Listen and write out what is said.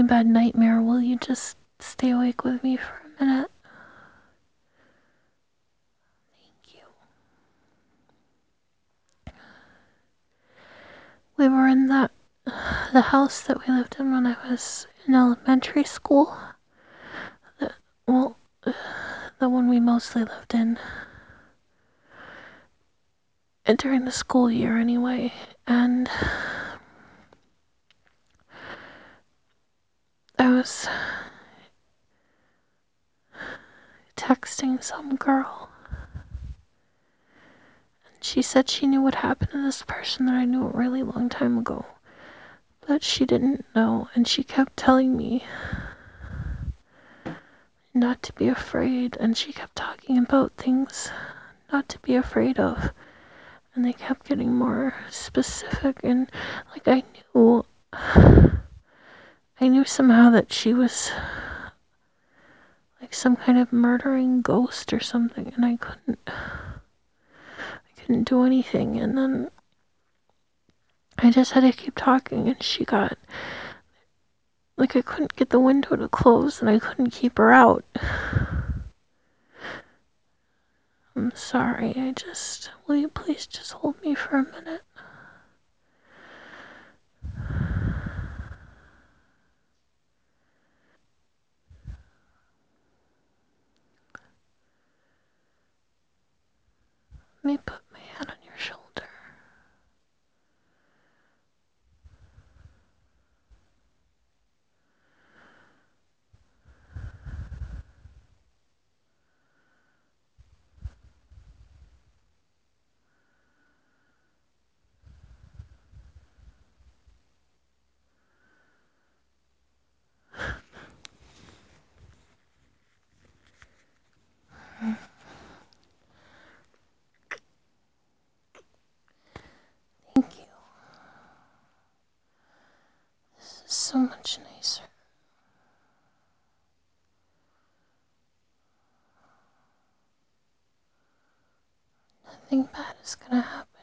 bad nightmare. Will you just stay awake with me for a minute? Thank you. We were in the house that we lived in when I was in elementary school. Well, the one we mostly lived in. And during the school year anyway. And I was texting some girl. And she said she knew what happened to this person that I knew a really long time ago. But she didn't know, and she kept telling me not to be afraid, and she kept talking about things not to be afraid of. And they kept getting more specific, and like I knew somehow that she was like some kind of murdering ghost or something, and I couldn't do anything. And then I just had to keep talking, and she got like I couldn't get the window to close, and I couldn't keep her out. I'm sorry. Will you please just hold me for a minute? Let me put my hand on your shoulder. Thank you. This is so much nicer. Nothing bad is gonna happen.